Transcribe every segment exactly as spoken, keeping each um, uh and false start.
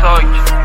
تاک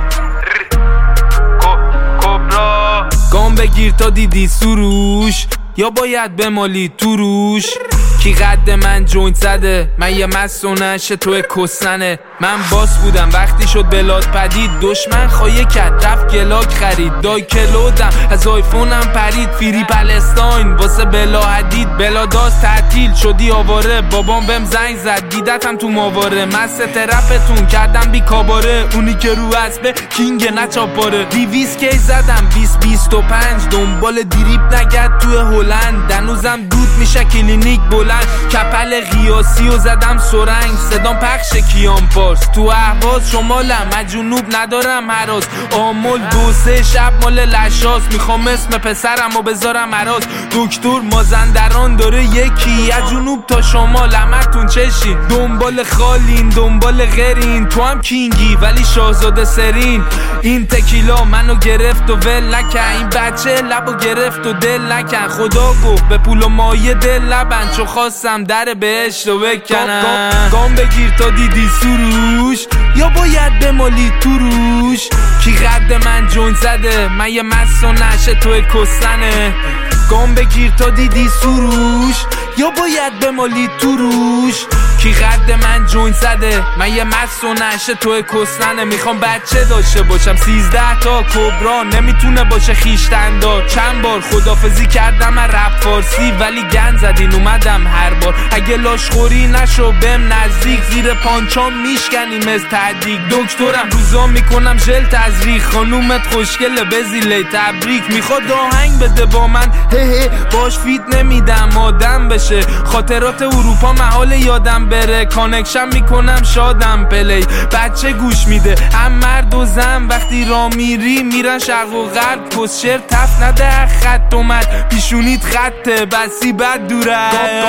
کبرا. گام بگیر تا دیدی سروش یا باید بمالی تو روش. کی قد من جوینت زده، من یه مسونش توی کسنه. من باس بودم وقتی شد بلاد پدید، دشمن خواهی کرد رفت گلاک خرید. دای کلودم از آیفونم پرید، فیری پلستاین واسه بلا حدید. بلا داست تعطیل شدی آواره، بابام بهم زنگ زد دیدتم تو ماواره. من سترپتون کردم بی کاباره، اونی که رو اسبه کینگ نچاپاره. دیویس کی زدم بیست بیست و پنج، دنبال دیریب نگرد توی هلند. دنوزم دود میشه کلینیک بلند، کپل قیاسی و زدم سرنگ. صدام پخش کیان پارس تو اهواز شمالم، از جنوب ندارم هراس. آمول دو سه شب مال لشاس، میخوام اسم پسرم و بذارم عراس. دکتر مازندران داره یکی، از جنوب تا شمال همتون چشین. دنبال خالین دنبال غیرین، تو هم کینگی ولی شاهزاده سرین. این تکیلا منو گرفت و ول نکن، این بچه لبو گرفت و دل نکن. خدا گفت به پول و مایه دل لبن، چو خواستم در بهشت رو بکنم. گام بگیر تا دیدی سروش یا باید بمالی تو روش. کی قد من جوینت زده، من یه مسونش توی کسنه. گام بگیر تا دیدی سروش یا باید بمالی تو روش. کی قد من جوینت زده، من یه مسونش توی کسنه. میخوام بچه داشته باشم سیزده تا کبرا، نمیتونه باشه خیشتندار. چند بار خدافزی کردم من رپ فارسی، ولی گن زدین اومدم هر بار. اگه لاشخوری نشو بهم نزدیک، زیر پانچام میشکنی مثل تدیگ. دکترم روزا میکنم ژل تزریق، خانومت خوشگله بزیله تبریک. میخواد آهنگ بده با من هه هه، باش فیت نمیدم آدم بشه. خاطرات اروپا محال یادم بره، کانکشن میکنم شادم پلی. بچه گوش میده هم مرد و زن، وقتی را میری میرن شرق و غرب. کسشر تف نده خط اومد، پیشونیت خطه بسی بد دوره.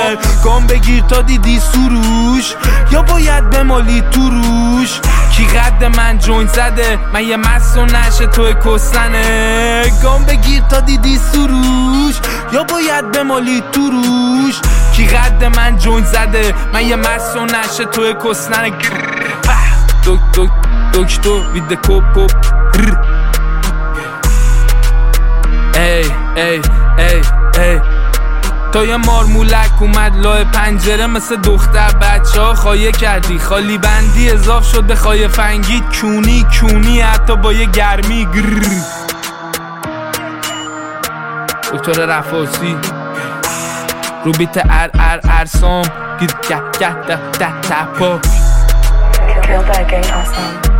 گام بگیر تا دیدی سروش یا باید بمالی تو روش. کی قد من جوینت زده، من یه مسونش توی کسنه. گام بگیر تا دیدی سروش یا باید بمالی تو روش. کی قد من جوینت زده، من یه مسونش توی کسنه. دک دک دکتر وید کوب کوب. ای ای ای ای تا یه مارمولک اومد لای پنجره، مثل دختر بچه ها خایه کردی. خالی بندی اضاف شد به خایه فنگی، کونی کونی حتی با یه گرمی. گر دکتر رفاسی رو بیت ار ار ارسام گید گه گه ده ده تپا. Kill that gang awesome.